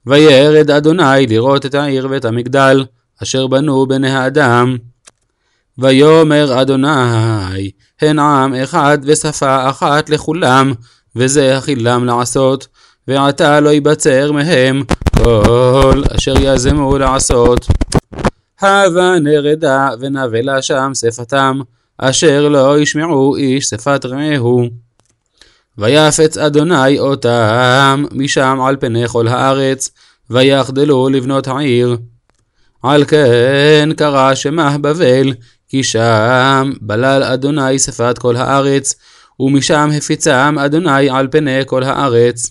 וירד אדוני לראות את העיר ואת המגדל, אשר בנו בני האדם. ויאמר אדוני, הן עם אחד ושפה אחת לכולם, וזה החילם לעשות, ועתה לא ייבצר מהם כל אשר יזמו לעשות. הבה נרדה ונבלה שם שפתם, אשר לא ישמעו איש שפת רעהו. ויפץ אדוני אותם משם על פני כל הארץ, ויחדלו לבנות העיר. על כן קרא שמה בבל, כי שם בלל אדוני שפת כל הארץ, ומשם הפיצם אדוני על פני כל הארץ.